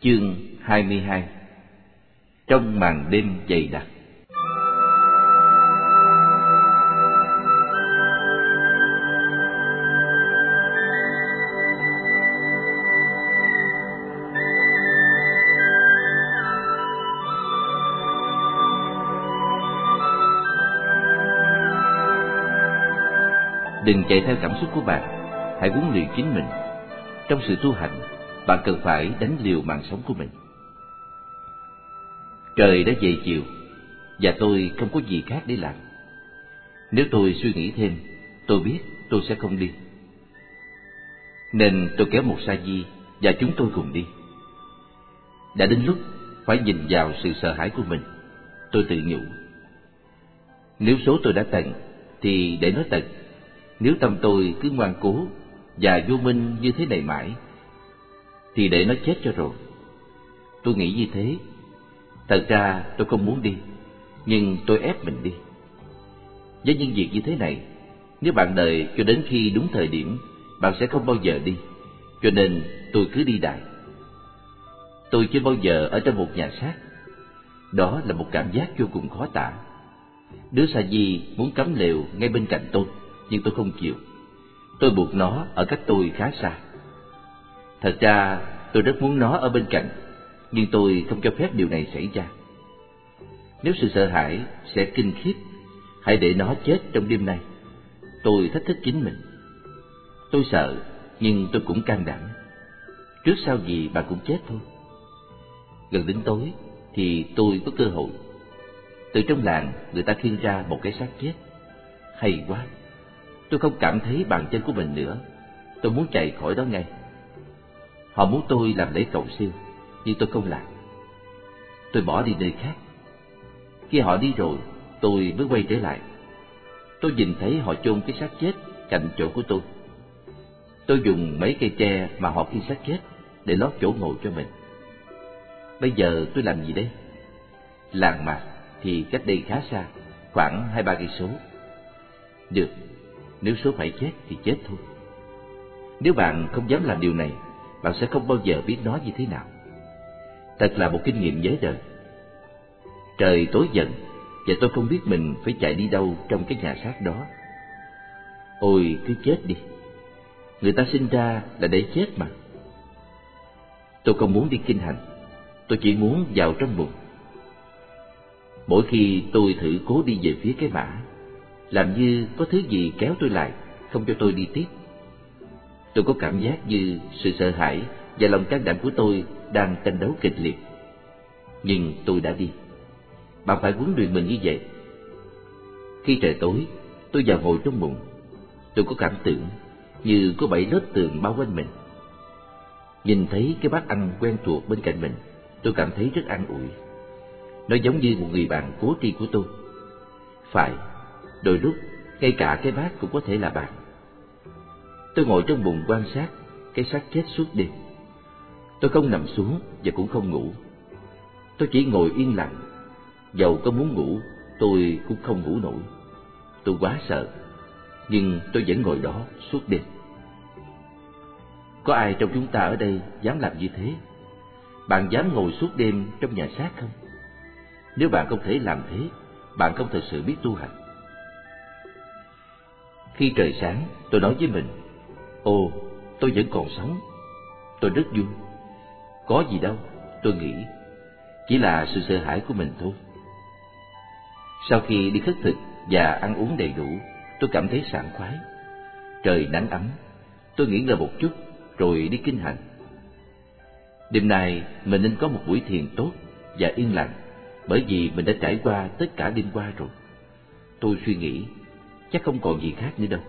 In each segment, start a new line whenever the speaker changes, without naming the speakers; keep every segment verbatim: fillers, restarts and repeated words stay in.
Chương hai mươi hai. Trong màn đêm dày đặc. Đừng chạy theo cảm xúc của bạn, hãy huấn luyện chính mình. Trong sự tu hành, bạn cần phải đánh liều mạng sống của mình. Trời đã về chiều, và tôi không có gì khác để làm. Nếu tôi suy nghĩ thêm, tôi biết tôi sẽ không đi. Nên tôi kéo một sa di và chúng tôi cùng đi. Đã đến lúc phải nhìn vào sự sợ hãi của mình. Tôi tự nhủ, nếu số tôi đã tận thì để nó tận. Nếu tâm tôi cứ ngoan cố và vô minh như thế này mãi thì để nó chết cho rồi. Tôi nghĩ như thế. Thật ra tôi không muốn đi, nhưng tôi ép mình đi. Với những việc như thế này, nếu bạn đợi cho đến khi đúng thời điểm, bạn sẽ không bao giờ đi. Cho nên tôi cứ đi đại. Tôi chưa bao giờ ở trong một nhà xác. Đó là một cảm giác vô cùng khó tả. Đứa sa di muốn cắm lều ngay bên cạnh tôi, nhưng tôi không chịu. Tôi buộc nó ở cách tôi khá xa. Thật ra tôi rất muốn nó ở bên cạnh, nhưng tôi không cho phép điều này xảy ra. Nếu sự sợ hãi sẽ kinh khiếp, hãy để nó chết trong đêm nay. Tôi thách thức chính mình. Tôi sợ, nhưng tôi cũng can đảm. Trước sau gì bạn cũng chết thôi. Gần đến tối thì tôi có cơ hội. Từ trong làng người ta khiêng ra một cái xác chết. Hay quá! Tôi không cảm thấy bàn chân của mình nữa. Tôi muốn chạy khỏi đó ngay. Họ muốn tôi làm lễ cầu siêu, nhưng tôi không làm. Tôi bỏ đi nơi khác. Khi họ đi rồi, tôi mới quay trở lại. Tôi nhìn thấy họ chôn cái xác chết cạnh chỗ của tôi. Tôi dùng mấy cây tre mà họ khiêng xác chết để lót chỗ ngồi cho mình. Bây giờ tôi làm gì đây? Làng mạc thì cách đây khá xa, khoảng hai ba cây số. Được, nếu số phải chết thì chết thôi. Nếu bạn không dám làm điều này, bạn sẽ không bao giờ biết nó như thế nào. Thật là một kinh nghiệm giới đời. Trời tối dần, và tôi không biết mình phải chạy đi đâu trong cái nhà xác đó. Ôi, cứ chết đi. Người ta sinh ra là để chết mà. Tôi không muốn đi kinh hành. Tôi chỉ muốn vào trong bụng. Mỗi khi tôi thử cố đi về phía cái mã, làm như có thứ gì kéo tôi lại, không cho tôi đi tiếp. Tôi có cảm giác như sự sợ hãi và lòng can đảm của tôi đang tranh đấu kịch liệt. Nhưng tôi đã đi. Bạn phải huấn luyện mình như vậy. Khi trời tối, tôi vào ngồi trong bụng. Tôi có cảm tưởng như có bảy lớp tường bao quanh mình. Nhìn thấy cái bát ăn quen thuộc bên cạnh mình, tôi cảm thấy rất an ủi. Nó giống như một người bạn cố tri của tôi. Phải, đôi lúc ngay cả cái bát cũng có thể là bạn. Tôi ngồi trong bụng quan sát cái xác chết suốt đêm. Tôi không nằm xuống và cũng không ngủ. Tôi chỉ ngồi yên lặng. Dầu có muốn ngủ, tôi cũng không ngủ nổi. Tôi quá sợ, nhưng tôi vẫn ngồi đó suốt đêm. Có ai trong chúng ta ở đây dám làm như thế? Bạn dám ngồi suốt đêm trong nhà xác không? Nếu bạn không thể làm thế, bạn không thực sự biết tu hành. Khi trời sáng, tôi nói với mình, ồ, tôi vẫn còn sống. Tôi rất vui. Có gì đâu, tôi nghĩ. Chỉ là sự sợ hãi của mình thôi. Sau khi đi khất thực và ăn uống đầy đủ, tôi cảm thấy sảng khoái. Trời nắng ấm, tôi nghỉ ngơi một chút rồi đi kinh hành. Đêm nay mình nên có một buổi thiền tốt và yên lặng, bởi vì mình đã trải qua tất cả đêm qua rồi. Tôi suy nghĩ, chắc không còn gì khác nữa đâu.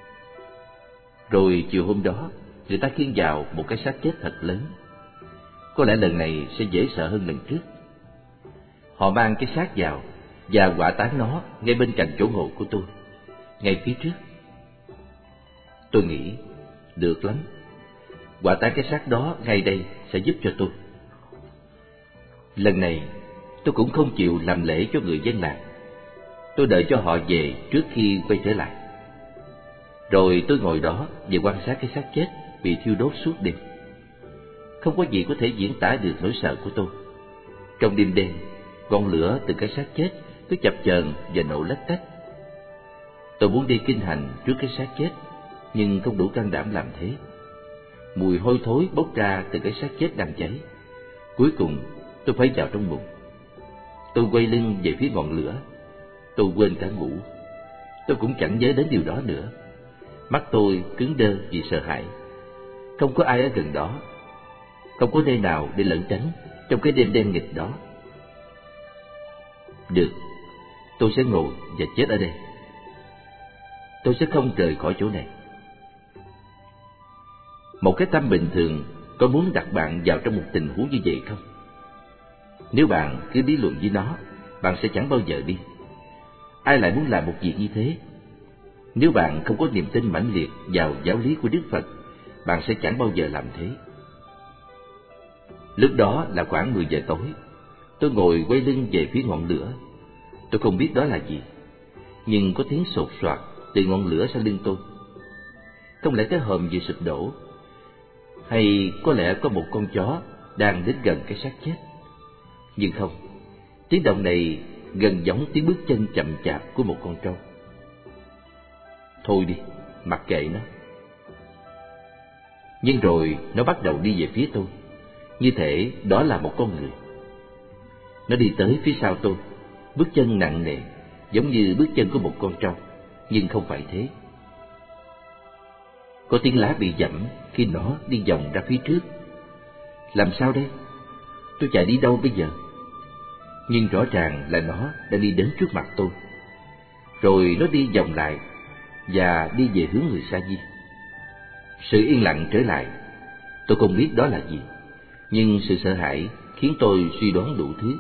Rồi chiều hôm đó, người ta khiêng vào một cái xác chết thật lớn. Có lẽ lần này sẽ dễ sợ hơn lần trước. Họ mang cái xác vào và hỏa táng nó ngay bên cạnh chỗ ngồi của tôi, ngay phía trước. Tôi nghĩ, được lắm. Hỏa táng cái xác đó ngay đây sẽ giúp cho tôi. Lần này, tôi cũng không chịu làm lễ cho người dân làng. Tôi đợi cho họ về trước khi quay trở lại. Rồi tôi ngồi đó và quan sát cái xác chết bị thiêu đốt suốt đêm. Không có gì có thể diễn tả được nỗi sợ của tôi. Trong đêm đen, ngọn lửa từ cái xác chết cứ chập chờn và nổ lách tách. Tôi muốn đi kinh hành trước cái xác chết, nhưng không đủ can đảm làm thế. Mùi hôi thối bốc ra từ cái xác chết đang cháy. Cuối cùng tôi phải vào trong bụng. Tôi quay lưng về phía ngọn lửa. Tôi quên cả ngủ. Tôi cũng chẳng nhớ đến điều đó nữa. Mắt tôi cứng đơ vì sợ hãi. Không có ai ở gần đó, không có nơi nào để lẩn tránh trong cái đêm đen nghịch đó. Được, tôi sẽ ngồi và chết ở đây. Tôi sẽ không rời khỏi chỗ này. Một cái tâm bình thường có muốn đặt bạn vào trong một tình huống như vậy không? Nếu bạn cứ lý luận với nó, bạn sẽ chẳng bao giờ đi. Ai lại muốn làm một việc như thế? Nếu bạn không có niềm tin mãnh liệt vào giáo lý của Đức Phật, bạn sẽ chẳng bao giờ làm thế. Lúc đó là khoảng mười giờ tối. Tôi ngồi quay lưng về phía ngọn lửa. Tôi không biết đó là gì, nhưng có tiếng sột soạt từ ngọn lửa sau lưng tôi. Không lẽ cái hòm vừa sụp đổ? Hay có lẽ có một con chó đang đến gần cái xác chết? Nhưng không, tiếng động này gần giống tiếng bước chân chậm chạp của một con trâu. Thôi đi, mặc kệ nó. Nhưng rồi nó bắt đầu đi về phía tôi, như thể đó là một con người. Nó đi tới phía sau tôi, bước chân nặng nề, giống như bước chân của một con trâu, nhưng không phải thế. Có tiếng lá bị giẫm khi nó đi vòng ra phía trước. Làm sao đây? Tôi chạy đi đâu bây giờ? Nhưng rõ ràng là nó đã đi đến trước mặt tôi. Rồi nó đi vòng lại và đi về hướng người sa di. Sự yên lặng trở lại. Tôi không biết đó là gì, nhưng sự sợ hãi khiến tôi suy đoán đủ thứ.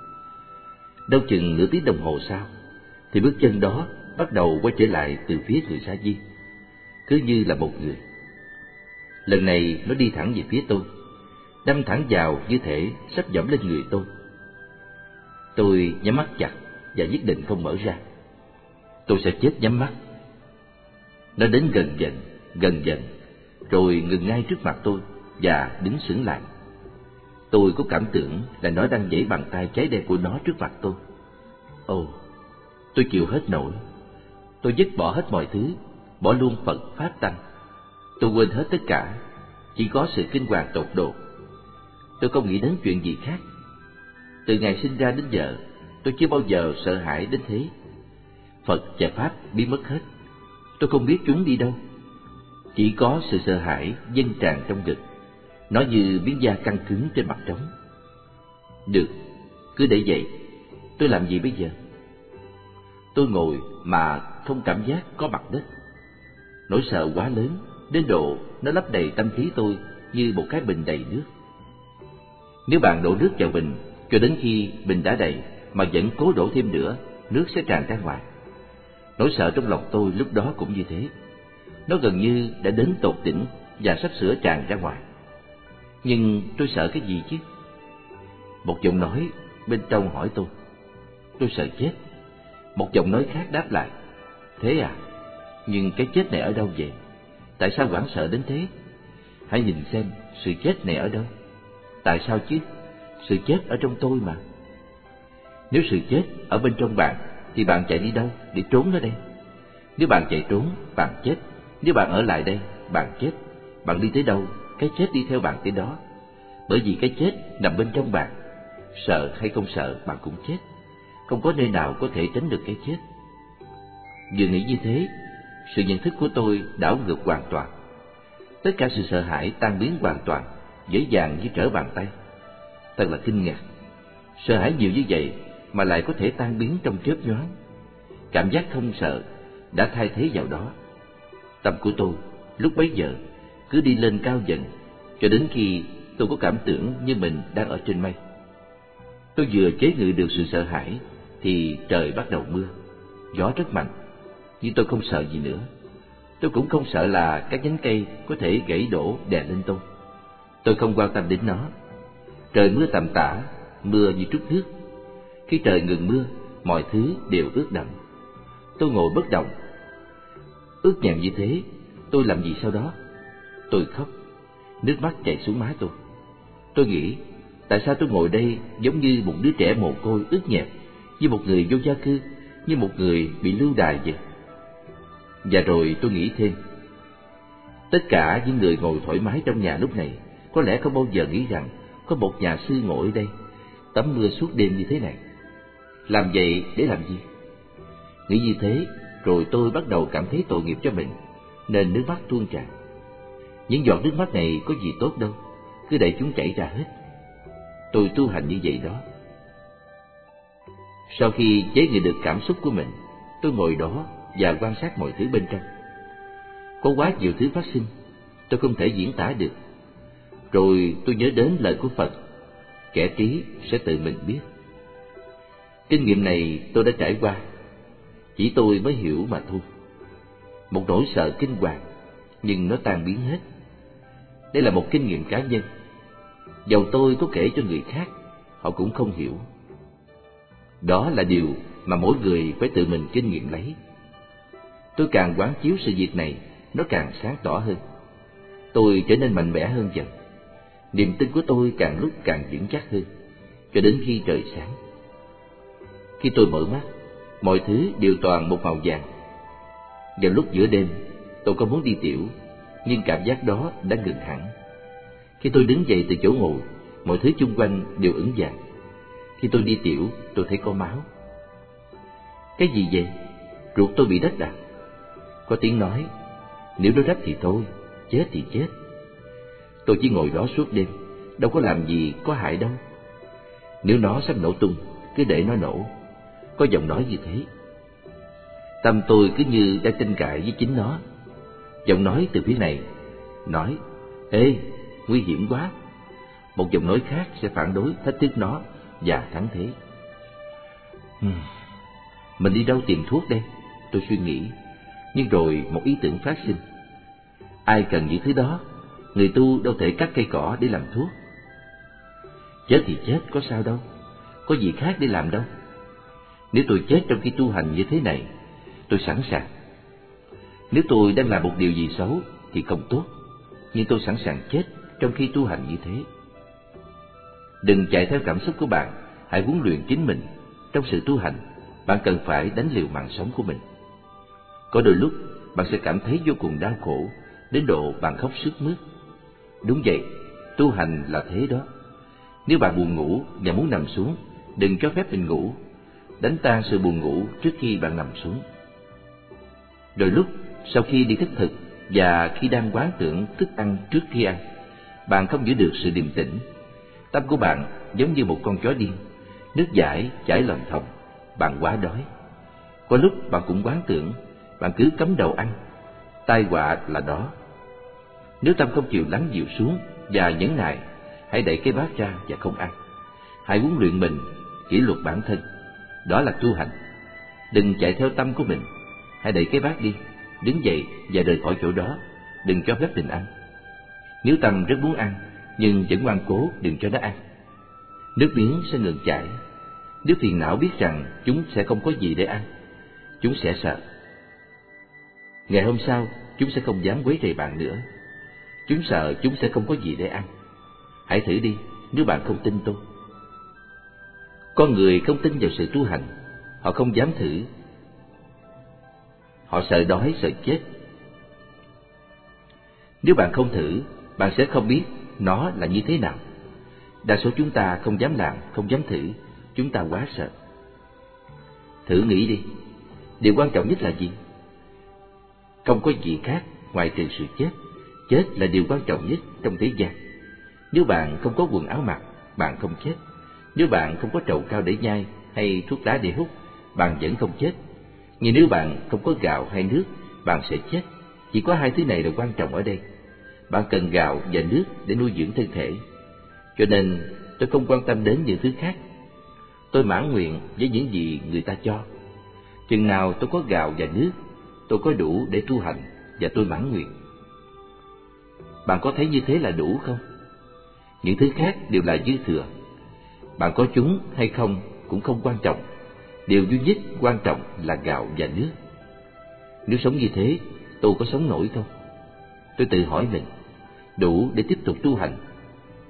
Đâu chừng nửa tiếng đồng hồ sau, thì bước chân đó bắt đầu quay trở lại từ phía người sa di, cứ như là một người. Lần này nó đi thẳng về phía tôi, đâm thẳng vào như thể sắp dẫm lên người tôi. Tôi nhắm mắt chặt và quyết định không mở ra. Tôi sẽ chết nhắm mắt. Nó đến gần dần, gần dần, rồi ngừng ngay trước mặt tôi và đứng sững lại. Tôi có cảm tưởng là nó đang giãy bàn tay cháy đen của nó trước mặt tôi. Ồ, tôi chịu hết nổi. Tôi dứt bỏ hết mọi thứ, bỏ luôn Phật Pháp Tăng. Tôi quên hết tất cả, chỉ có sự kinh hoàng tột độ. Tôi không nghĩ đến chuyện gì khác. Từ ngày sinh ra đến giờ, tôi chưa bao giờ sợ hãi đến thế. Phật và Pháp biến mất hết. Tôi không biết chúng đi đâu. Chỉ có sự sợ hãi dâng tràn trong ngực. Nó như miếng da căng cứng trên mặt trống. Được, cứ để vậy. Tôi làm gì bây giờ? Tôi ngồi mà không cảm giác có mặt đất. Nỗi sợ quá lớn, đến độ nó lấp đầy tâm trí tôi như một cái bình đầy nước. Nếu bạn đổ nước vào bình cho đến khi bình đã đầy mà vẫn cố đổ thêm nữa, nước sẽ tràn ra ngoài. Nỗi sợ trong lòng tôi lúc đó cũng như thế. Nó gần như đã đến tột đỉnh và sắp sửa tràn ra ngoài. Nhưng tôi sợ cái gì chứ? Một giọng nói bên trong hỏi tôi. Tôi sợ chết. Một giọng nói khác đáp lại. Thế à? Nhưng cái chết này ở đâu vậy? Tại sao hoảng sợ đến thế? Hãy nhìn xem sự chết này ở đâu. Tại sao chứ? Sự chết ở trong tôi mà. Nếu sự chết ở bên trong bạn, thì bạn chạy đi đâu để trốn nó đây? Nếu bạn chạy trốn, bạn chết. Nếu bạn ở lại đây, bạn chết. Bạn đi tới đâu, cái chết đi theo bạn tới đó. Bởi vì cái chết nằm bên trong bạn. Sợ hay không sợ, bạn cũng chết. Không có nơi nào có thể tránh được cái chết. Vừa nghĩ như thế, sự nhận thức của tôi đảo ngược hoàn toàn. Tất cả sự sợ hãi tan biến hoàn toàn, dễ dàng như trở bàn tay. Thật là kinh ngạc. Sợ hãi nhiều như vậy mà lại có thể tan biến trong chớp nhoáng. Cảm giác không sợ đã thay thế vào đó. Tâm của tôi lúc bấy giờ cứ đi lên cao dần, cho đến khi tôi có cảm tưởng như mình đang ở trên mây. Tôi vừa chế ngự được sự sợ hãi thì trời bắt đầu mưa. Gió rất mạnh, nhưng tôi không sợ gì nữa. Tôi cũng không sợ là các nhánh cây có thể gãy đổ đè lên tôi. Tôi không quan tâm đến nó. Trời mưa tầm tã, mưa như trút nước. Khi trời ngừng mưa, mọi thứ đều ướt đẫm. Tôi ngồi bất động. Ướt nhẹp như thế, tôi làm gì sau đó? Tôi khóc, nước mắt chảy xuống má tôi. Tôi nghĩ, tại sao tôi ngồi đây giống như một đứa trẻ mồ côi ướt nhẹp, như một người vô gia cư, như một người bị lưu đày vậy? Và rồi tôi nghĩ thêm, tất cả những người ngồi thoải mái trong nhà lúc này có lẽ không bao giờ nghĩ rằng có một nhà sư ngồi ở đây tắm mưa suốt đêm như thế này. Làm vậy để làm gì? Nghĩ như thế, rồi tôi bắt đầu cảm thấy tội nghiệp cho mình, nên nước mắt tuôn tràn. Những giọt nước mắt này có gì tốt đâu, cứ để chúng chảy ra hết. Tôi tu hành như vậy đó. Sau khi chế ngự được cảm xúc của mình, tôi ngồi đó và quan sát mọi thứ bên trong. Có quá nhiều thứ phát sinh, tôi không thể diễn tả được. Rồi tôi nhớ đến lời của Phật, kẻ trí sẽ tự mình biết. Kinh nghiệm này tôi đã trải qua, chỉ tôi mới hiểu mà thôi. Một nỗi sợ kinh hoàng, nhưng nó tan biến hết. Đây là một kinh nghiệm cá nhân. Dầu tôi có kể cho người khác, họ cũng không hiểu. Đó là điều mà mỗi người phải tự mình kinh nghiệm lấy. Tôi càng quán chiếu sự việc này, nó càng sáng tỏ hơn. Tôi trở nên mạnh mẽ hơn dần. Niềm tin của tôi càng lúc càng vững chắc hơn, cho đến khi trời sáng. Khi tôi mở mắt, mọi thứ đều toàn một màu vàng. Vào lúc giữa đêm, tôi có muốn đi tiểu, nhưng cảm giác đó đã ngừng hẳn. Khi tôi đứng dậy từ chỗ ngồi, mọi thứ chung quanh đều ửng vàng. Khi tôi đi tiểu, tôi thấy có máu. Cái gì vậy? Ruột tôi bị rách à? Có tiếng nói, nếu nó rách thì thôi, chết thì chết. Tôi chỉ ngồi đó suốt đêm, đâu có làm gì có hại đâu. Nếu nó sắp nổ tung, cứ để nó nổ. Có giọng nói như thế. Tâm tôi cứ như đang tranh cãi với chính nó. Giọng nói từ phía này nói, ê, nguy hiểm quá. Một giọng nói khác sẽ phản đối, thách thức nó và thắng thế. Hmm. Mình đi đâu tìm thuốc đây? Tôi suy nghĩ. Nhưng rồi một ý tưởng phát sinh. Ai cần những thứ đó? Người tu đâu thể cắt cây cỏ để làm thuốc. Chết thì chết, có sao đâu. Có gì khác để làm đâu. Nếu tôi chết trong khi tu hành như thế này, tôi sẵn sàng. Nếu tôi đang làm một điều gì xấu thì không tốt, nhưng tôi sẵn sàng chết trong khi tu hành như thế. Đừng chạy theo cảm xúc của bạn, hãy huấn luyện chính mình. Trong sự tu hành, bạn cần phải đánh liều mạng sống của mình. Có đôi lúc, bạn sẽ cảm thấy vô cùng đau khổ, đến độ bạn khóc sướt mướt. Đúng vậy, tu hành là thế đó. Nếu bạn buồn ngủ và muốn nằm xuống, đừng cho phép mình ngủ. Đánh tan sự buồn ngủ trước khi bạn nằm xuống. Đôi lúc, sau khi đi khất thực và khi đang quán tưởng thức ăn trước khi ăn, bạn không giữ được sự điềm tĩnh. Tâm của bạn giống như một con chó điên, nước dãi chảy lòng thòng, bạn quá đói. Có lúc bạn cũng quán tưởng, bạn cứ cắm đầu ăn, tai họa là đó. Nếu tâm không chịu lắng dịu xuống và nhẫn nại, hãy đẩy cái bát ra và không ăn. Hãy huấn luyện mình, kỷ luật bản thân. Đó là tu hành. Đừng chạy theo tâm của mình. Hãy đẩy cái bát đi, đứng dậy và rời khỏi chỗ đó. Đừng cho phép mình ăn. Nếu tâm rất muốn ăn, nhưng vẫn ngoan cố, đừng cho nó ăn. Nước miếng sẽ ngừng chảy. Nếu phiền não biết rằng chúng sẽ không có gì để ăn, chúng sẽ sợ. Ngày hôm sau, chúng sẽ không dám quấy rầy bạn nữa. Chúng sợ chúng sẽ không có gì để ăn. Hãy thử đi, nếu bạn không tin tôi. Con người không tin vào sự tu hành, họ không dám thử. Họ sợ đói, sợ chết. Nếu bạn không thử, bạn sẽ không biết nó là như thế nào. Đa số chúng ta không dám làm, không dám thử. Chúng ta quá sợ. Thử nghĩ đi, điều quan trọng nhất là gì? Không có gì khác ngoài trừ sự chết. Chết là điều quan trọng nhất trong thế gian. Nếu bạn không có quần áo mặc, bạn không chết. Nếu bạn không có trầu cao để nhai hay thuốc lá để hút, bạn vẫn không chết. Nhưng nếu bạn không có gạo hay nước, bạn sẽ chết. Chỉ có hai thứ này là quan trọng ở đây. Bạn cần gạo và nước để nuôi dưỡng thân thể. Cho nên tôi không quan tâm đến những thứ khác. Tôi mãn nguyện với những gì người ta cho. Chừng nào tôi có gạo và nước, tôi có đủ để tu hành và tôi mãn nguyện. Bạn có thấy như thế là đủ không? Những thứ khác đều là dư thừa. Bạn có chúng hay không cũng không quan trọng. Điều duy nhất quan trọng là gạo và nước. Nếu sống như thế, tôi có sống nổi không? Tôi tự hỏi mình, đủ để tiếp tục tu hành.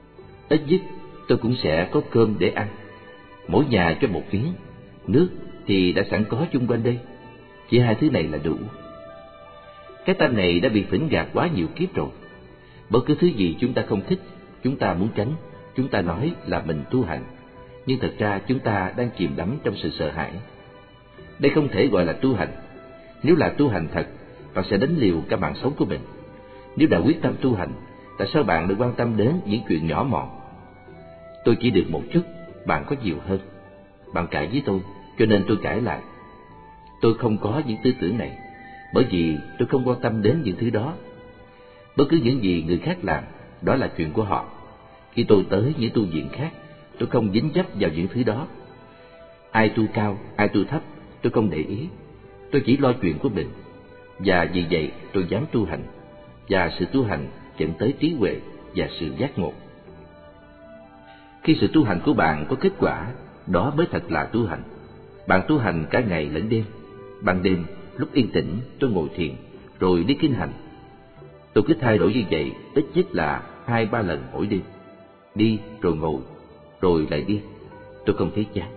Ít nhất tôi cũng sẽ có cơm để ăn. Mỗi nhà cho một miếng, nước thì đã sẵn có chung quanh đây. Chỉ hai thứ này là đủ. Cái tâm này đã bị phỉnh gạt quá nhiều kiếp rồi. Bất cứ thứ gì chúng ta không thích, chúng ta muốn tránh, chúng ta nói là mình tu hành, nhưng thật ra chúng ta đang chìm đắm trong sự sợ hãi. Đây không thể gọi là tu hành. Nếu là tu hành thật, bạn sẽ đánh liều cả mạng sống của mình. Nếu đã quyết tâm tu hành, tại sao bạn được quan tâm đến những chuyện nhỏ mọn? Tôi chỉ được một chút, bạn có nhiều hơn. Bạn cãi với tôi, cho nên tôi cãi lại. Tôi không có những tư tưởng này, bởi vì tôi không quan tâm đến những thứ đó. Bất cứ những gì người khác làm, đó là chuyện của họ. Khi tôi tới những tu viện khác, tôi không dính dấp vào những thứ đó. Ai tu cao, ai tu thấp, tôi không để ý. Tôi chỉ lo chuyện của mình. Và vì vậy tôi dám tu hành. Và sự tu hành dẫn tới trí huệ và sự giác ngộ. Khi sự tu hành của bạn có kết quả, đó mới thật là tu hành. Bạn tu hành cả ngày lẫn đêm. Ban đêm, lúc yên tĩnh, tôi ngồi thiền, rồi đi kinh hành. Tôi cứ thay đổi như vậy ít nhất là hai ba lần mỗi đêm. Đi rồi ngồi, rồi lại đi. Tôi không thấy chán.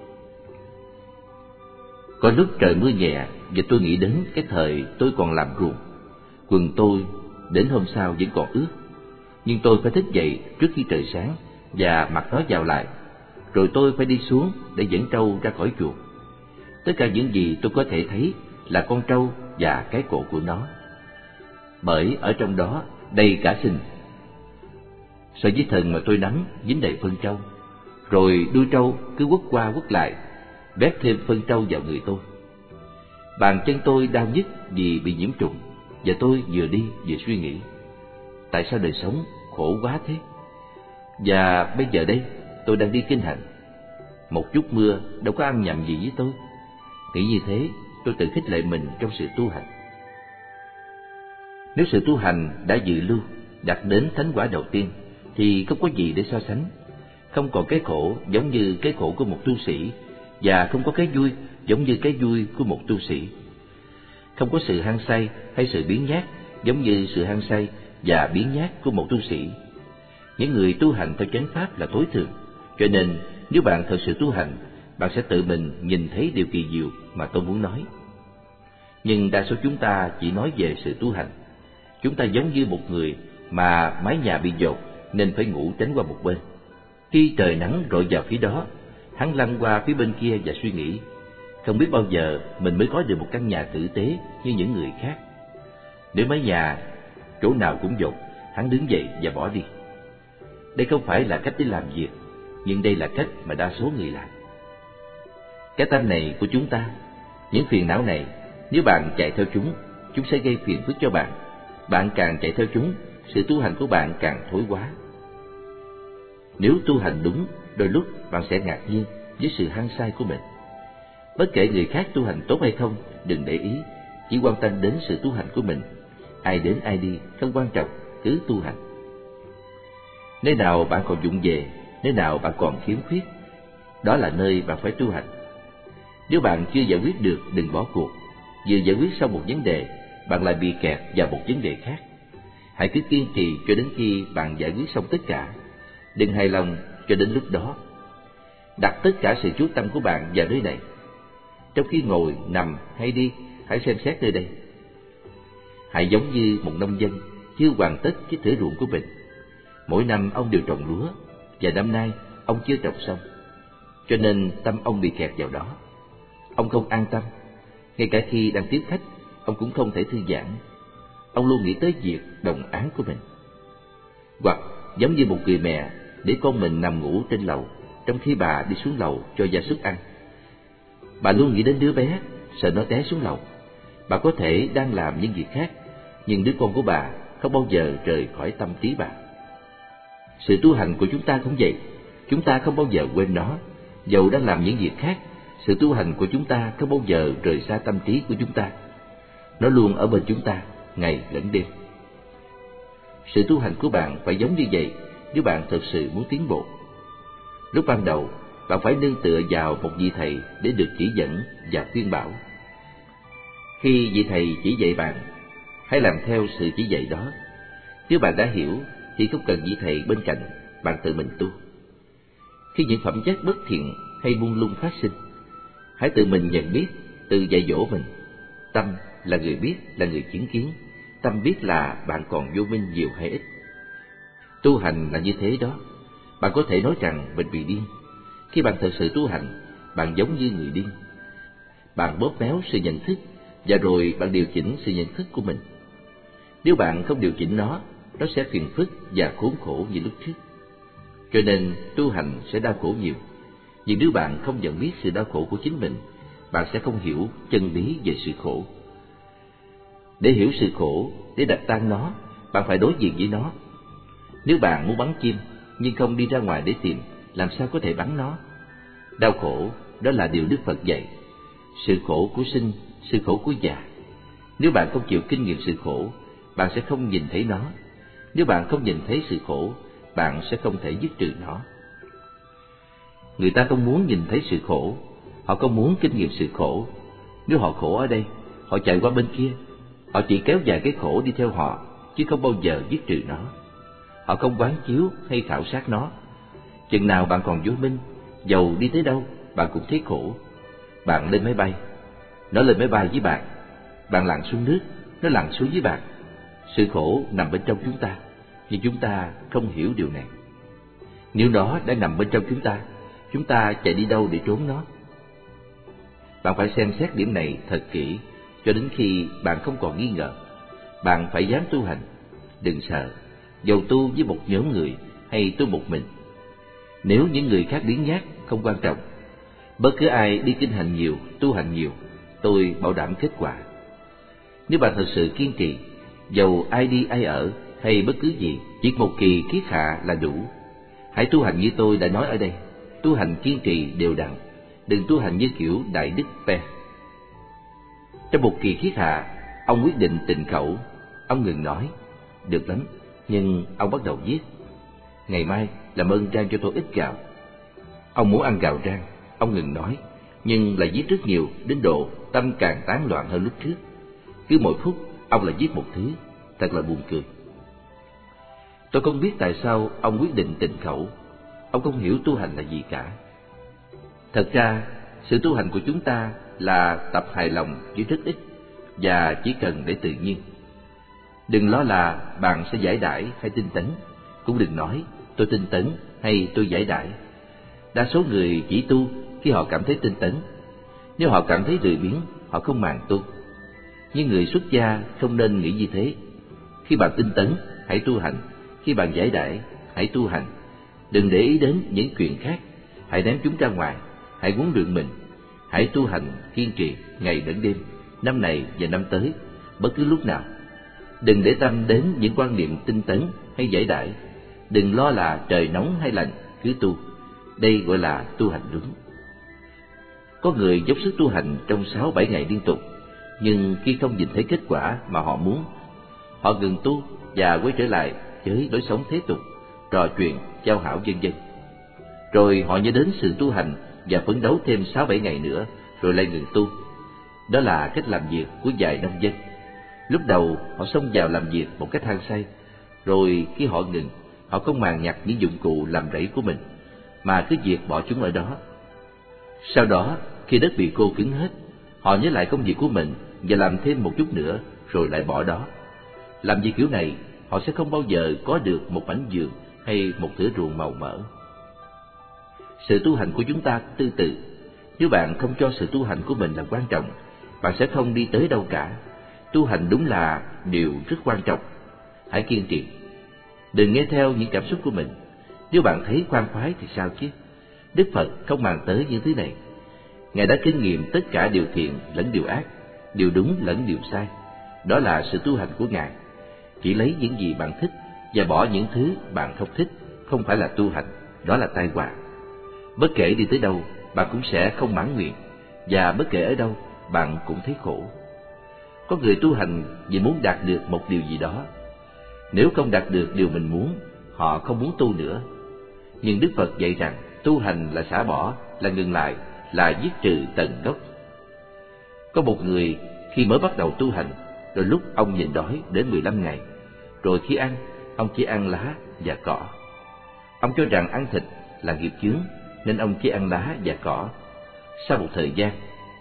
Có lúc trời mưa nhẹ và tôi nghĩ đến cái thời tôi còn làm ruộng. Quần tôi đến hôm sau vẫn còn ướt, nhưng tôi phải thức dậy trước khi trời sáng và mặc nó vào lại. Rồi tôi phải đi xuống để dẫn trâu ra khỏi chuồng. Tất cả những gì tôi có thể thấy là con trâu và cái cổ của nó, bởi ở trong đó đầy cả sình. Sợi dây thừng mà tôi nắm dính đầy phân trâu, rồi đuôi trâu cứ quất qua quất lại, vét thêm phân trâu vào người tôi. Bàn chân tôi đau nhức vì bị nhiễm trùng, và tôi vừa đi vừa suy nghĩ, tại sao đời sống khổ quá thế? Và bây giờ đây tôi đang đi kinh hành. Một chút mưa đâu có ăn nhầm gì với tôi. Nghĩ như thế, tôi tự khích lệ mình trong sự tu hành. Nếu sự tu hành đã dự lưu, đạt đến thánh quả đầu tiên, thì không có gì để so sánh. Không còn cái khổ giống như cái khổ của một tu sĩ, và không có cái vui giống như cái vui của một tu sĩ. Không có sự hăng say hay sự biếng nhác giống như sự hăng say và biếng nhác của một tu sĩ. Những người tu hành theo chánh pháp là tối thượng, cho nên nếu bạn thật sự tu hành, bạn sẽ tự mình nhìn thấy điều kỳ diệu mà tôi muốn nói. Nhưng đa số chúng ta chỉ nói về sự tu hành. Chúng ta giống như một người mà mái nhà bị dột nên phải ngủ tránh qua một bên. Khi trời nắng rọi vào phía đó, hắn lăn qua phía bên kia và suy nghĩ, không biết bao giờ mình mới có được một căn nhà tử tế như những người khác. Nếu mái nhà chỗ nào cũng dột, hắn đứng dậy và bỏ đi. Đây không phải là cách để làm việc, nhưng đây là cách mà đa số người làm. Cái tâm này của chúng ta, những phiền não này, nếu bạn chạy theo chúng, chúng sẽ gây phiền phức cho bạn. Bạn càng chạy theo chúng, sự tu hành của bạn càng thối quá. Nếu tu hành đúng, đôi lúc bạn sẽ ngạc nhiên với sự hăng say của mình. Bất kể người khác tu hành tốt hay không, đừng để ý, chỉ quan tâm đến sự tu hành của mình. Ai đến ai đi, không quan trọng, cứ tu hành. Nơi nào bạn còn vụng về, nơi nào bạn còn khiếm khuyết, đó là nơi bạn phải tu hành. Nếu bạn chưa giải quyết được, đừng bỏ cuộc. Vừa giải quyết xong một vấn đề, bạn lại bị kẹt vào một vấn đề khác. Hãy cứ kiên trì cho đến khi bạn giải quyết xong tất cả. Đừng hài lòng cho đến lúc đó. Đặt tất cả sự chú tâm của bạn vào nơi này. Trong khi ngồi, nằm hay đi, hãy xem xét nơi đây. Hãy giống như một nông dân chưa hoàn tất cái thửa ruộng của mình. Mỗi năm ông đều trồng lúa, và năm nay ông chưa trồng xong, cho nên tâm ông bị kẹt vào đó. Ông không an tâm. Ngay cả khi đang tiếp khách, ông cũng không thể thư giãn. Ông luôn nghĩ tới việc đồng áng của mình. Hoặc giống như một người mẹ để con mình nằm ngủ trên lầu, trong khi bà đi xuống lầu cho gia súc ăn. Bà luôn nghĩ đến đứa bé, sợ nó té xuống lầu. Bà có thể đang làm những việc khác, nhưng đứa con của bà không bao giờ rời khỏi tâm trí bà. Sự tu hành của chúng ta cũng vậy. Chúng ta không bao giờ quên nó. Dầu đang làm những việc khác, sự tu hành của chúng ta không bao giờ rời xa tâm trí của chúng ta. Nó luôn ở bên chúng ta, ngày lẫn đêm. Sự tu hành của bạn phải giống như vậy nếu bạn thực sự muốn tiến bộ. Lúc ban đầu, bạn phải nương tựa vào một vị thầy để được chỉ dẫn và khuyên bảo. Khi vị thầy chỉ dạy bạn, hãy làm theo sự chỉ dạy đó. Nếu bạn đã hiểu thì không cần vị thầy bên cạnh, bạn tự mình tu. Khi những phẩm chất bất thiện hay buông lung phát sinh, hãy tự mình nhận biết, tự dạy dỗ mình. Tâm là người biết, là người chứng kiến. Tâm biết là bạn còn vô minh nhiều hay ít. Tu hành là như thế đó. Bạn có thể nói rằng mình bị điên. Khi bạn thật sự tu hành, bạn giống như người điên. Bạn bóp méo sự nhận thức, và rồi bạn điều chỉnh sự nhận thức của mình. Nếu bạn không điều chỉnh nó, nó sẽ phiền phức và khốn khổ như lúc trước. Cho nên tu hành sẽ đau khổ nhiều. Nhưng nếu bạn không nhận biết sự đau khổ của chính mình, bạn sẽ không hiểu chân lý về sự khổ. Để hiểu sự khổ, để đập tan nó, bạn phải đối diện với nó. Nếu bạn muốn bắn chim nhưng không đi ra ngoài để tìm, làm sao có thể bắn nó? Đau khổ, đó là điều Đức Phật dạy. Sự khổ của sinh, sự khổ của già. Nếu bạn không chịu kinh nghiệm sự khổ, bạn sẽ không nhìn thấy nó. Nếu bạn không nhìn thấy sự khổ, bạn sẽ không thể dứt trừ nó. Người ta không muốn nhìn thấy sự khổ, họ không muốn kinh nghiệm sự khổ. Nếu họ khổ ở đây, họ chạy qua bên kia. Họ chỉ kéo dài cái khổ đi theo họ, chứ không bao giờ dứt trừ nó. Họ không quán chiếu hay khảo sát nó. Chừng nào bạn còn vô minh, dầu đi tới đâu, bạn cũng thấy khổ. Bạn lên máy bay, nó lên máy bay với bạn. Bạn lặn xuống nước, nó lặn xuống với bạn. Sự khổ nằm bên trong chúng ta, nhưng chúng ta không hiểu điều này. Nếu nó đã nằm bên trong chúng ta, chúng ta chạy đi đâu để trốn nó? Bạn phải xem xét điểm này thật kỹ, cho đến khi bạn không còn nghi ngờ. Bạn phải dám tu hành, đừng sợ, dầu tu với một nhóm người hay tu một mình. Nếu những người khác biếng nhác không quan trọng, bất cứ ai đi kinh hành nhiều, tu hành nhiều, tôi bảo đảm kết quả. Nếu bạn thật sự kiên trì, dầu ai đi ai ở hay bất cứ gì, chỉ một kỳ kiết hạ là đủ. Hãy tu hành như tôi đã nói ở đây, tu hành kiên trì đều đặn, đừng tu hành như kiểu Đại Đức Pe. Trong một kỳ kiết hạ, ông quyết định tịnh khẩu. Ông ngừng nói, được lắm, nhưng ông bắt đầu viết. Ngày mai làm ơn rang cho tôi ít gạo. Ông muốn ăn gạo rang, ông ngừng nói, nhưng lại viết rất nhiều, đến độ tâm càng tán loạn hơn lúc trước. Cứ mỗi phút ông lại viết một thứ, thật là buồn cười. Tôi không biết tại sao ông quyết định tịnh khẩu. Ông không hiểu tu hành là gì cả. Thật ra, sự tu hành của chúng ta là tập hài lòng với rất ít, và chỉ cần để tự nhiên. Đừng lo là bạn sẽ giải đãi hay tinh tấn. Cũng đừng nói tôi tinh tấn hay tôi giải đãi. Đa số người chỉ tu khi họ cảm thấy tinh tấn. Nếu họ cảm thấy lười biếng, họ không màng tu. Nhưng người xuất gia không nên nghĩ như thế. Khi bạn tinh tấn, hãy tu hành. Khi bạn giải đãi, hãy tu hành. Đừng để ý đến những chuyện khác. Hãy ném chúng ra ngoài. Hãy huấn luyện mình. Hãy tu hành kiên trì ngày lẫn đêm, năm này và năm tới, bất cứ lúc nào. Đừng để tâm đến những quan niệm tinh tấn hay giải đãi. Đừng lo là trời nóng hay lạnh, cứ tu. Đây gọi là tu hành đúng. Có người dốc sức tu hành trong sáu bảy ngày liên tục, nhưng khi không nhìn thấy kết quả mà họ muốn, họ ngừng tu và quay trở lại với lối sống thế tục, trò chuyện, giao hảo vân vân. Rồi họ nhớ đến sự tu hành và phấn đấu thêm sáu bảy ngày nữa, rồi lại ngừng tu. Đó là cách làm việc của vài nông dân. Lúc đầu họ xông vào làm việc một cách hăng say, rồi khi họ ngừng, họ không màng nhặt những dụng cụ làm rẫy của mình, mà cứ việc bỏ chúng ở đó. Sau đó, khi đất bị khô cứng hết, họ nhớ lại công việc của mình và làm thêm một chút nữa, rồi lại bỏ đó. Làm việc kiểu này, họ sẽ không bao giờ có được một mảnh vườn hay một thửa ruộng màu mỡ. Sự tu hành của chúng ta tương tự. Nếu bạn không cho sự tu hành của mình là quan trọng, bạn sẽ không đi tới đâu cả. Tu hành đúng là điều rất quan trọng. Hãy kiên trì. Đừng nghe theo những cảm xúc của mình. Nếu bạn thấy khoan khoái thì sao chứ? Đức Phật không màng tới những thứ này. Ngài đã kinh nghiệm tất cả điều thiện lẫn điều ác, điều đúng lẫn điều sai. Đó là sự tu hành của Ngài. Chỉ lấy những gì bạn thích và bỏ những thứ bạn không thích không phải là tu hành, đó là tai họa. Bất kể đi tới đâu, bạn cũng sẽ không mãn nguyện, và bất kể ở đâu, bạn cũng thấy khổ. Có người tu hành vì muốn đạt được một điều gì đó. Nếu không đạt được điều mình muốn, họ không muốn tu nữa. Nhưng Đức Phật dạy rằng tu hành là xả bỏ, là ngừng lại, là giết trừ tận gốc. Có một người khi mới bắt đầu tu hành, rồi lúc ông nhịn đói đến mười lăm ngày, rồi khi ăn, ông chỉ ăn lá và cỏ. Ông cho rằng ăn thịt là nghiệp chướng, nên ông chỉ ăn lá và cỏ. Sau một thời gian,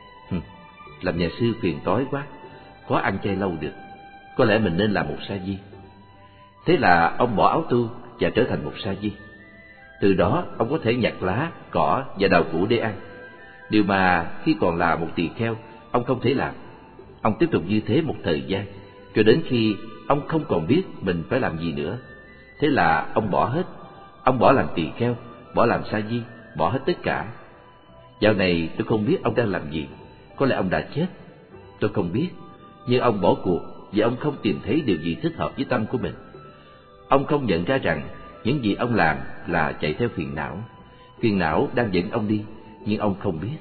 làm nhà sư phiền toái quá, có ăn chay lâu được, có lẽ mình nên làm một sa di. Thế là ông bỏ áo tu và trở thành một sa di. Từ đó ông có thể nhặt lá, cỏ và đào củ để ăn, điều mà khi còn là một tỳ kheo ông không thể làm. Ông tiếp tục như thế một thời gian, cho đến khi ông không còn biết mình phải làm gì nữa. Thế là ông bỏ hết. Ông bỏ làm tỳ kheo, bỏ làm sa di, bỏ hết tất cả. Dạo này tôi không biết ông đang làm gì. Có lẽ ông đã chết, tôi không biết. Nhưng ông bỏ cuộc vì ông không tìm thấy điều gì thích hợp với tâm của mình. Ông không nhận ra rằng những gì ông làm là chạy theo phiền não. Phiền não đang dẫn ông đi, nhưng ông không biết.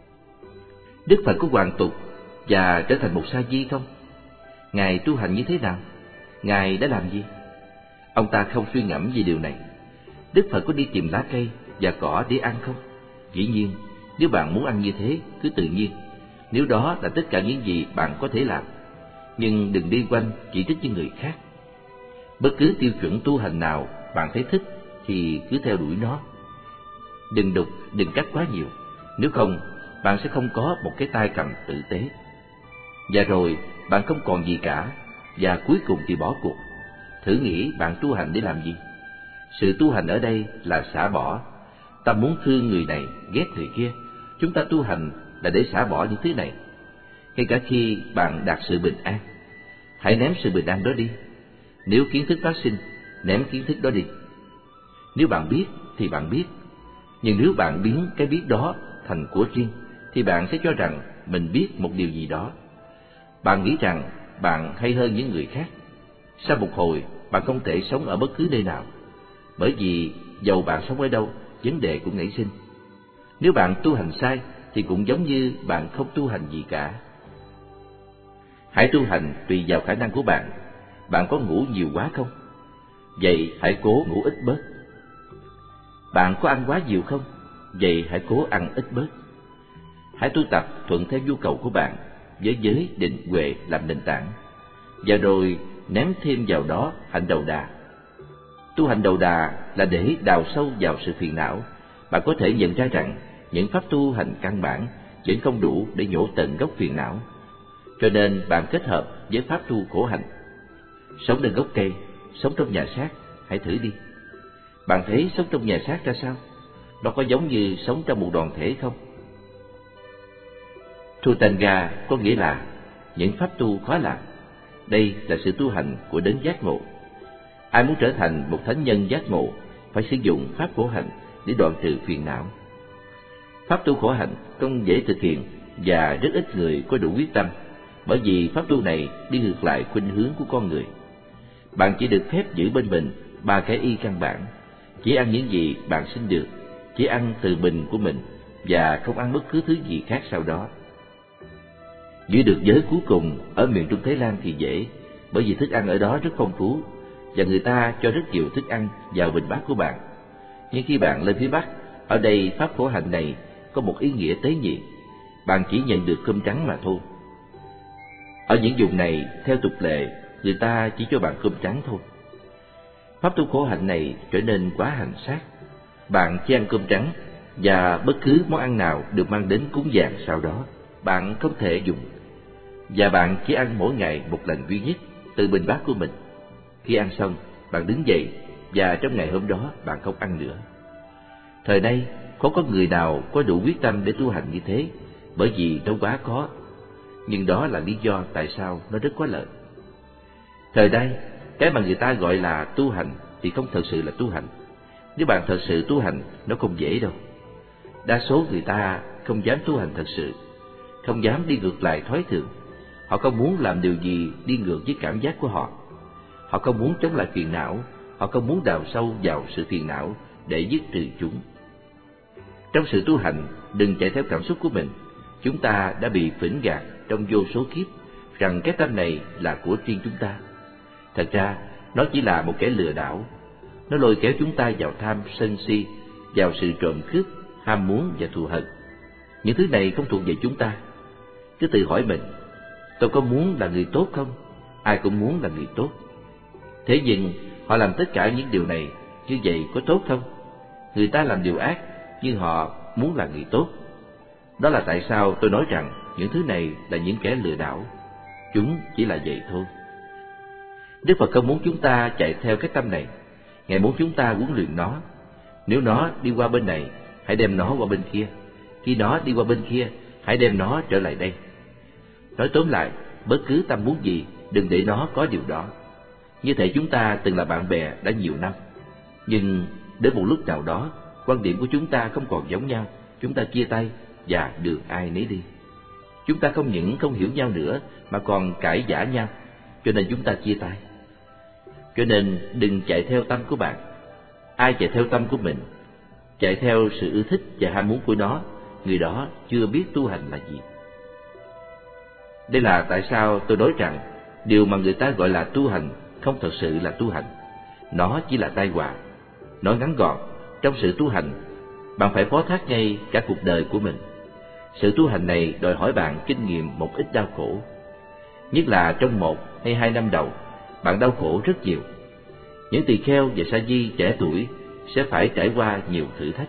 Đức Phật có hoàn tục và trở thành một sa di không? Ngài tu hành như thế nào? Ngài đã làm gì? Ông ta không suy ngẫm về điều này. Đức Phật có đi tìm lá cây và cỏ để ăn không? Dĩ nhiên, nếu bạn muốn ăn như thế, cứ tự nhiên. Nếu đó là tất cả những gì bạn có thể làm. Nhưng đừng đi quanh chỉ trích những người khác. Bất cứ tiêu chuẩn tu hành nào bạn thấy thích thì cứ theo đuổi nó. Đừng đục, đừng cắt quá nhiều. Nếu không, bạn sẽ không có một cái tay cầm tử tế. Và rồi, bạn không còn gì cả, và cuối cùng thì bỏ cuộc. Thử nghĩ bạn tu hành để làm gì? Sự tu hành ở đây là xả bỏ. Ta muốn thương người này, ghét người kia. Chúng ta tu hành là để xả bỏ những thứ này. Ngay cả khi bạn đạt sự bình an, hãy ném sự bình an đó đi. Nếu kiến thức phát sinh, ném kiến thức đó đi. Nếu bạn biết thì bạn biết. Nhưng nếu bạn biến cái biết đó thành của riêng, thì bạn sẽ cho rằng mình biết một điều gì đó. Bạn nghĩ rằng bạn hay hơn những người khác. Sau một hồi, bạn không thể sống ở bất cứ nơi nào. Bởi vì dầu bạn sống ở đâu, vấn đề cũng nảy sinh. Nếu bạn tu hành sai, thì cũng giống như bạn không tu hành gì cả. Hãy tu hành tùy vào khả năng của bạn. Bạn có ngủ nhiều quá không? Vậy hãy cố ngủ ít bớt. Bạn có ăn quá nhiều không? Vậy hãy cố ăn ít bớt. Hãy tu tập thuận theo nhu cầu của bạn, với giới định huệ làm nền tảng, và rồi ném thêm vào đó hạnh đầu đà. Tu hành đầu đà là để đào sâu vào sự phiền não. Bạn có thể nhận ra rằng những pháp tu hành căn bản vẫn không đủ để nhổ tận gốc phiền não. Cho nên bạn kết hợp với pháp tu khổ hạnh. Sống trên gốc cây, sống trong nhà xác, hãy thử đi. Bạn thấy sống trong nhà xác ra sao? Nó có giống như sống trong một đoàn thể không? Thutanga có nghĩa là những pháp tu khó làm. Đây là sự tu hành của đấng giác ngộ. Ai muốn trở thành một thánh nhân giác ngộ phải sử dụng pháp khổ hạnh để đoạn trừ phiền não. Pháp tu khổ hạnh không dễ thực hiện và rất ít người có đủ quyết tâm, bởi vì pháp tu này đi ngược lại khuynh hướng của con người. Bạn chỉ được phép giữ bên mình ba cái y căn bản: chỉ ăn những gì bạn xin được, chỉ ăn từ bình của mình và không ăn bất cứ thứ gì khác sau đó. Giữ được giới cuối cùng ở miền Trung Thái Lan thì dễ, bởi vì thức ăn ở đó rất phong phú và người ta cho rất nhiều thức ăn vào bình bát của bạn. Nhưng khi bạn lên phía Bắc, ở đây pháp khổ hạnh này có một ý nghĩa tế nhị. Bạn chỉ nhận được cơm trắng mà thôi. Ở những vùng này, theo tục lệ, người ta chỉ cho bạn cơm trắng thôi. Pháp tu khổ hạnh này trở nên quá hành xác. Bạn chỉ ăn cơm trắng và bất cứ món ăn nào được mang đến cúng dường sau đó bạn không thể dùng. Và bạn chỉ ăn mỗi ngày một lần duy nhất từ bình bát của mình. Khi ăn xong, bạn đứng dậy và trong ngày hôm đó bạn không ăn nữa. Thời nay, không có người nào có đủ quyết tâm để tu hành như thế, bởi vì nó quá khó. Nhưng đó là lý do tại sao nó rất có lợi. Thời nay, cái mà người ta gọi là tu hành thì không thật sự là tu hành. Nếu bạn thật sự tu hành, nó không dễ đâu. Đa số người ta không dám tu hành thật sự, không dám đi ngược lại thói thường. Họ không muốn làm điều gì đi ngược với cảm giác của họ. Họ không muốn chống lại phiền não, họ không muốn đào sâu vào sự phiền não để dứt trừ chúng. Trong sự tu hành, đừng chạy theo cảm xúc của mình. Chúng ta đã bị phỉnh gạt trong vô số kiếp rằng cái tâm này là của riêng chúng ta. Thật ra, nó chỉ là một kẻ lừa đảo. Nó lôi kéo chúng ta vào tham sân si, vào sự trộm cướp, ham muốn và thù hận. Những thứ này không thuộc về chúng ta. Cứ tự hỏi mình, tôi có muốn là người tốt không? Ai cũng muốn là người tốt. Thế nhưng họ làm tất cả những điều này, như vậy có tốt không? người ta làm điều ác nhưng họ muốn là người tốt. Đó là tại sao tôi nói rằng những thứ này là những kẻ lừa đảo. Chúng chỉ là vậy thôi. Đức Phật không muốn chúng ta chạy theo cái tâm này. Ngài muốn chúng ta huấn luyện nó. Nếu nó đi qua bên này, hãy đem nó qua bên kia. Khi nó đi qua bên kia, hãy đem nó trở lại đây. Nói tóm lại, bất cứ tâm muốn gì, đừng để nó có điều đó. Như thể chúng ta từng là bạn bè đã nhiều năm, nhưng đến một lúc nào đó, quan điểm của chúng ta không còn giống nhau. Chúng ta chia tay và đường ai nấy đi. Chúng ta không những không hiểu nhau nữa mà còn cãi vã nhau, cho nên chúng ta chia tay. Cho nên đừng chạy theo tâm của bạn. Ai chạy theo tâm của mình, chạy theo sự ưa thích và ham muốn của nó, người đó chưa biết tu hành là gì. Đây là tại sao tôi nói rằng điều mà người ta gọi là tu hành không thật sự là tu hành. Nó chỉ là tai họa. Nói ngắn gọn, trong sự tu hành, bạn phải phó thác ngay cả cuộc đời của mình. Sự tu hành này đòi hỏi bạn kinh nghiệm một ít đau khổ. Nhất là trong một hay hai năm đầu, bạn đau khổ rất nhiều. Những tỳ kheo và sa di trẻ tuổi sẽ phải trải qua nhiều thử thách.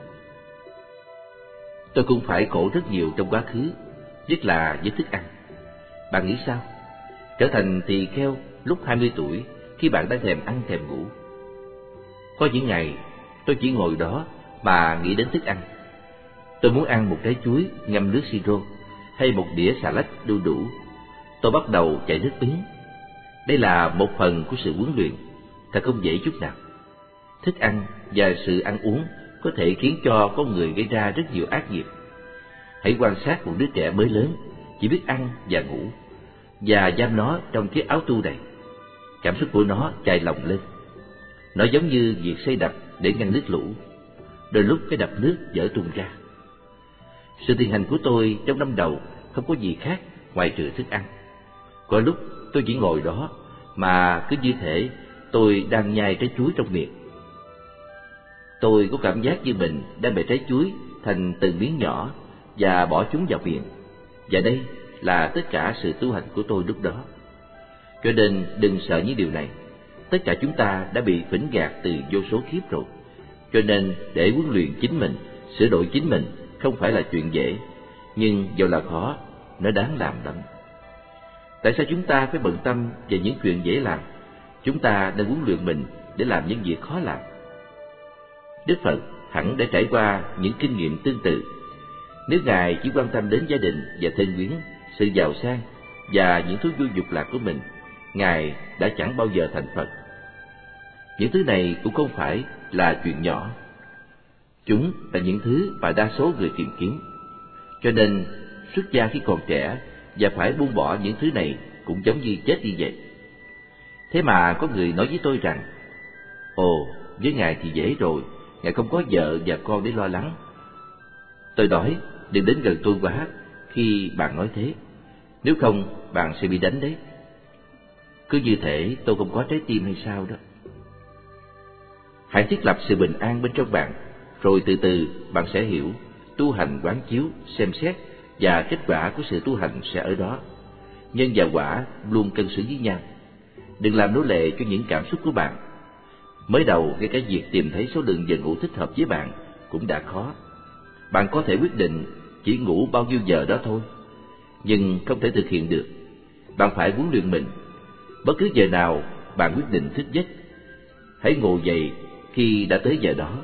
Tôi cũng phải khổ rất nhiều trong quá khứ, nhất là với thức ăn. Bạn nghĩ sao? Trở thành tỳ kheo lúc hai mươi tuổi, khi bạn đang thèm ăn thèm ngủ. Có những ngày tôi chỉ ngồi đó mà nghĩ đến thức ăn. Tôi muốn ăn một trái chuối ngâm nước siro hay một đĩa xà lách đu đủ. Tôi bắt đầu chảy nước miếng. Đây là một phần của sự huấn luyện, thật không dễ chút nào. Thức ăn và sự ăn uống có thể khiến cho con người gây ra rất nhiều ác nghiệp. Hãy quan sát một đứa trẻ mới lớn, chỉ biết ăn và ngủ, và giam nó trong chiếc áo tu này. Cảm xúc của nó chài lòng lên. Nó giống như việc xây đập để ngăn nước lũ. Đôi lúc cái đập nước vỡ tung ra. Sự thiền hành của tôi trong năm đầu không có gì khác ngoài trừ thức ăn. Có lúc tôi chỉ ngồi đó mà cứ như thể tôi đang nhai trái chuối trong miệng. Tôi có cảm giác như mình đang bẻ trái chuối thành từng miếng nhỏ và bỏ chúng vào miệng. Và đây là tất cả sự tu hành của tôi lúc đó. Cho nên đừng sợ những điều này. Tất cả chúng ta đã bị phỉnh gạt từ vô số kiếp rồi. Cho nên để huấn luyện chính mình, sửa đổi chính mình không phải là chuyện dễ. Nhưng dẫu là khó, nó đáng làm lắm. Tại sao chúng ta phải bận tâm về những chuyện dễ làm? Chúng ta đang huấn luyện mình để làm những việc khó làm. Đức Phật hẳn đã trải qua những kinh nghiệm tương tự. Nếu Ngài chỉ quan tâm đến gia đình và thân quyến, sự giàu sang và những thú vui dục lạc của mình, Ngài đã chẳng bao giờ thành Phật. Những thứ này cũng không phải là chuyện nhỏ. Chúng là những thứ mà đa số người tìm kiếm. Cho nên xuất gia khi còn trẻ và phải buông bỏ những thứ này cũng giống như chết đi vậy. Thế mà có người nói với tôi rằng: Ồ, với Ngài thì dễ rồi, Ngài không có vợ và con để lo lắng. Tôi nói, đừng đến gần tôi quá khi bạn nói thế, nếu không bạn sẽ bị đánh đấy. Cứ như thể tôi không có trái tim hay sao đó. Hãy thiết lập sự bình an bên trong bạn, rồi từ từ bạn sẽ hiểu, tu hành quán chiếu, xem xét, và kết quả của sự tu hành sẽ ở đó. Nhân và quả luôn cân xứng với nhau. Đừng làm nô lệ cho những cảm xúc của bạn. Mới đầu, ngay cả việc tìm thấy số lượng giờ ngủ thích hợp với bạn cũng đã khó. Bạn có thể quyết định chỉ ngủ bao nhiêu giờ đó thôi, nhưng không thể thực hiện được. Bạn phải huấn luyện mình. Bất cứ giờ nào bạn quyết định thức giấc, hãy ngồi dậy khi đã tới giờ đó.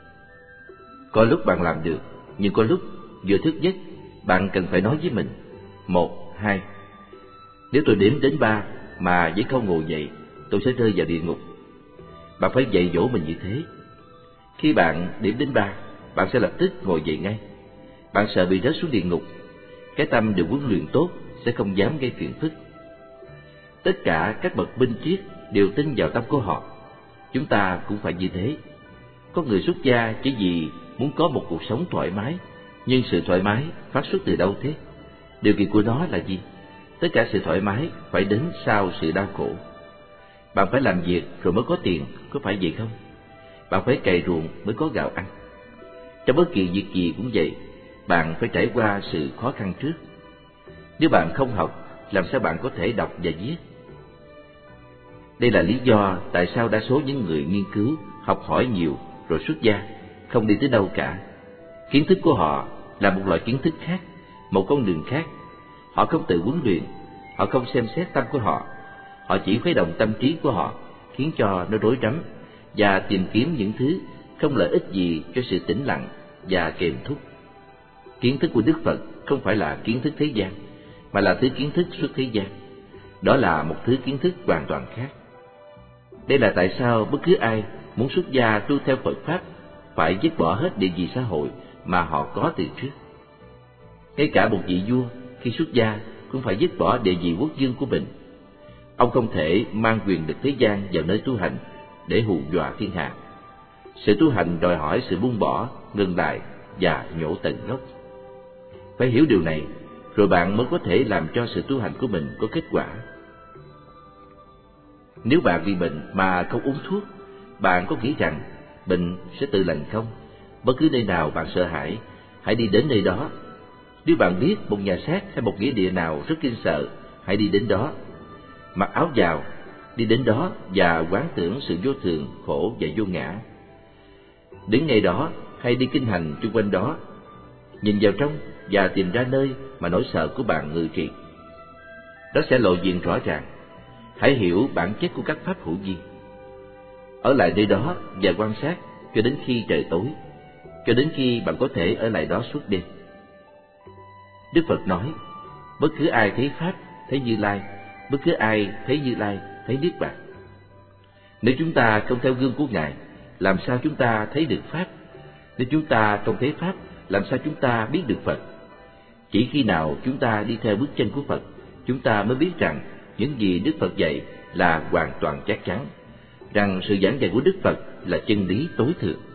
Có lúc bạn làm được, nhưng có lúc vừa thức giấc, bạn cần phải nói với mình: một, hai. Nếu tôi đếm đến ba mà vẫn không ngồi dậy, tôi sẽ rơi vào địa ngục. Bạn phải dạy dỗ mình như thế. Khi bạn đếm đến ba, bạn sẽ lập tức ngồi dậy ngay. Bạn sợ bị rớt xuống địa ngục. Cái tâm được huấn luyện tốt sẽ không dám gây phiền phức. Tất cả các bậc minh triết đều tin vào tâm của họ. Chúng ta cũng phải như thế. Có người xuất gia chỉ vì muốn có một cuộc sống thoải mái. Nhưng sự thoải mái phát xuất từ đâu thế? Điều kiện của nó là gì? Tất cả sự thoải mái phải đến sau sự đau khổ. Bạn phải làm việc rồi mới có tiền, có phải vậy không? Bạn phải cày ruộng mới có gạo ăn. Trong bất kỳ việc gì cũng vậy, bạn phải trải qua sự khó khăn trước. Nếu bạn không học, làm sao bạn có thể đọc và viết? Đây là lý do tại sao đa số những người nghiên cứu, học hỏi nhiều rồi xuất gia không đi tới đâu cả. Kiến thức của họ là một loại kiến thức khác, một con đường khác. Họ không tự huấn luyện, họ không xem xét tâm của họ. Họ chỉ khuấy động tâm trí của họ, khiến cho nó rối rắm và tìm kiếm những thứ không lợi ích gì cho sự tĩnh lặng và kềm thúc. Kiến thức của Đức Phật không phải là kiến thức thế gian, mà là thứ kiến thức xuất thế gian. Đó là một thứ kiến thức hoàn toàn khác. Đây là tại sao bất cứ ai muốn xuất gia tu theo Phật Pháp phải dứt bỏ hết địa vị xã hội mà họ có từ trước. Ngay cả một vị vua khi xuất gia cũng phải dứt bỏ địa vị quốc vương của mình. Ông không thể mang quyền lực thế gian vào nơi tu hành để hù dọa thiên hạ. Sự tu hành đòi hỏi sự buông bỏ, ngừng lại và nhổ tận gốc. Phải hiểu điều này, rồi bạn mới có thể làm cho sự tu hành của mình có kết quả. Nếu bạn bị bệnh mà không uống thuốc, bạn có nghĩ rằng bệnh sẽ tự lành không? Bất cứ nơi nào bạn sợ hãi, hãy đi đến nơi đó. Nếu bạn biết một nhà xác hay một nghĩa địa nào rất kinh sợ, hãy đi đến đó. Mặc áo vào, đi đến đó và quán tưởng sự vô thường, khổ và vô ngã. Đứng ngay đó hay đi kinh hành chung quanh đó, nhìn vào trong và tìm ra nơi mà nỗi sợ của bạn ngự trị. Đó sẽ lộ diện rõ ràng. Hãy hiểu bản chất của các pháp hữu vi. Ở lại nơi đó và quan sát cho đến khi trời tối, cho đến khi bạn có thể ở lại đó suốt đêm. Đức Phật nói, bất cứ ai thấy Pháp, thấy Như Lai, bất cứ ai thấy Như Lai, thấy Niết Bàn. Nếu chúng ta không theo gương của Ngài, làm sao chúng ta thấy được Pháp? Nếu chúng ta không thấy Pháp, làm sao chúng ta biết được Phật? Chỉ khi nào chúng ta đi theo bước chân của Phật, chúng ta mới biết rằng những gì Đức Phật dạy là hoàn toàn chắc chắn, rằng sự giảng dạy của Đức Phật là chân lý tối thượng.